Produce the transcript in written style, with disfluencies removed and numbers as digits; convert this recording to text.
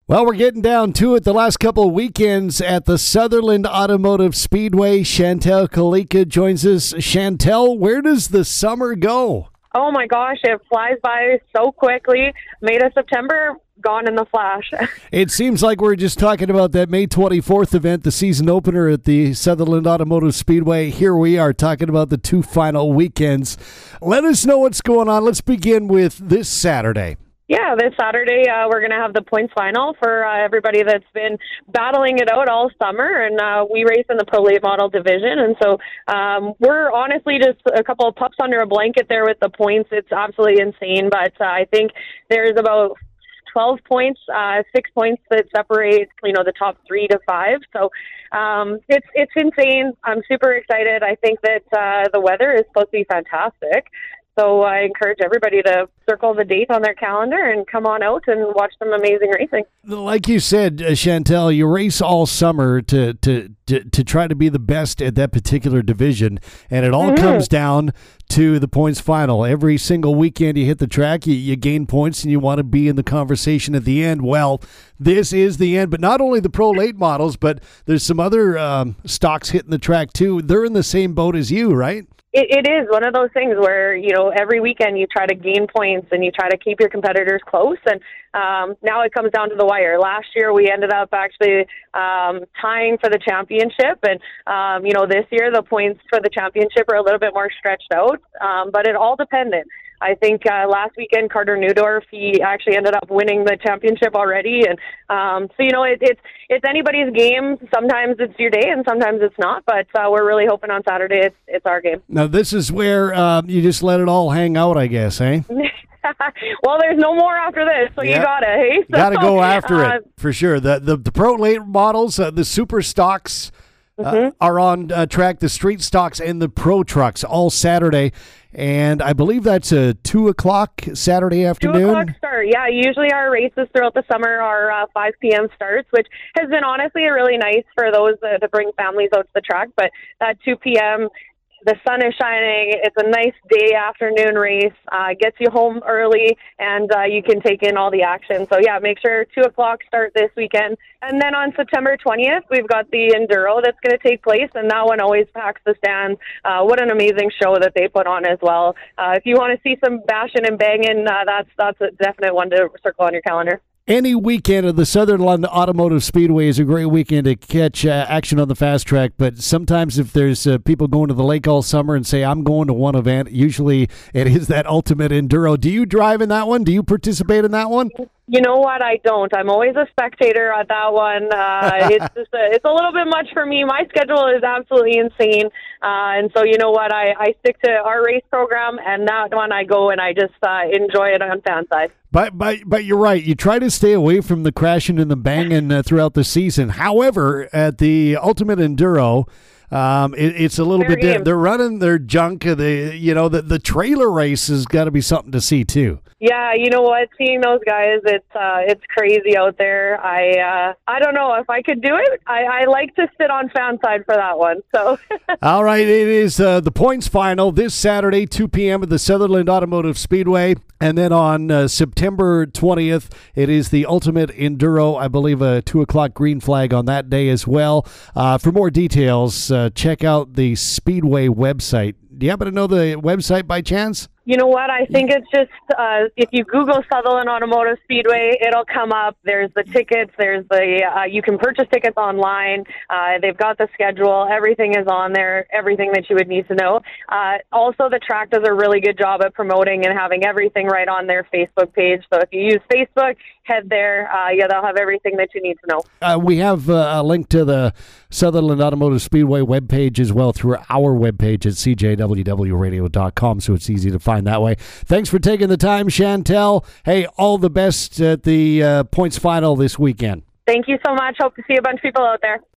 Well, we're getting down to it. The last couple of weekends at the Sutherland Automotive Speedway, Chantel Kalika joins us. Chantel, where does the summer go? Oh my gosh, it flies by so quickly. May to September, gone in the flash. It seems like we're just talking about that May 24th event, the season opener at the Sutherland Automotive Speedway. Here we are talking about the two final weekends. Let us know what's going on. Let's begin with this Saturday. Yeah, this Saturday we're going to have the points final for everybody that's been battling it out all summer, and we race in the Pro Late Model division, and so we're honestly just a couple of pups under a blanket there with the points. It's absolutely insane, but I think there's about 12 points, 6 points that separate, the top 3 to 5. So it's insane. I'm super excited. I think that the weather is supposed to be fantastic. So I encourage everybody to circle the date on their calendar and come on out and watch some amazing racing. Like you said, Chantel, you race all summer to try to be the best at that particular division, and it all comes down to the points final. Every single weekend you hit the track, you gain points, and you want to be in the conversation at the end. Well, this is the end, but not only the Pro Late models, but there's some other stocks hitting the track too. They're in the same boat as you, right? It is one of those things where, every weekend you try to gain points and you try to keep your competitors close. And now it comes down to the wire. Last year we ended up actually tying for the championship. And, this year the points for the championship are a little bit more stretched out. But it all depended. I think last weekend Carter Neudorf, he actually ended up winning the championship already, and it's anybody's game. Sometimes it's your day, and sometimes it's not. But we're really hoping on Saturday it's our game. Now this is where you just let it all hang out, I guess, eh? Well, there's no more after this, so you gotta, hey? So, gotta go after it for sure. The Pro Late models, the super stocks. Are on track, the street stocks and the pro trucks all Saturday, and I believe that's a 2 o'clock Saturday afternoon. 2 o'clock start, yeah. Usually our races throughout the summer are 5 p.m. starts, which has been honestly really nice for those that bring families out to the track, but at 2 p.m., the sun is shining. It's a nice day afternoon race. Gets you home early, and you can take in all the action. So, yeah, make sure 2 o'clock start this weekend. And then on September 20th, we've got the Enduro that's going to take place, and that one always packs the stands. What an amazing show that they put on as well. If you want to see some bashing and banging, that's a definite one to circle on your calendar. Any weekend of the Sutherland Automotive Speedway is a great weekend to catch action on the fast track, but sometimes if there's people going to the lake all summer and say, I'm going to one event, usually it is that Ultimate Enduro. Do you drive in that one? Do you participate in that one? You know what? I don't. I'm always a spectator at that one. It's a little bit much for me. My schedule is absolutely insane. And so you know what? I stick to our race program, and that one I go and I just enjoy it on fan side. But you're right. You try to stay away from the crashing and the banging throughout the season. However, at the Ultimate Enduro, it's a little bit different. They're running their junk. The trailer race has got to be something to see too. Yeah, you know what? Seeing those guys, it's crazy out there. I don't know if I could do it. I like to sit on fan side for that one. So. All right, it is the points final this Saturday, 2 p.m. at the Sutherland Automotive Speedway. And then on September 20th, it is the Ultimate Enduro. I believe a 2 o'clock green flag on that day as well. For more details, check out the Speedway website. Do you happen to know the website by chance? You know what? I think it's just, if you Google Sutherland Automotive Speedway, it'll come up. There's the tickets. There's you can purchase tickets online. They've got the schedule. Everything is on there, everything that you would need to know. Also, the track does a really good job at promoting and having everything right on their Facebook page. So if you use Facebook, head there. They'll have everything that you need to know. We have a link to the Sutherland Automotive Speedway webpage as well through our webpage at cjwwradio.com, so it's easy to find that way. Thanks for taking the time, Chantel. Hey, all the best at the points final this weekend. Thank you so much. Hope to see a bunch of people out there.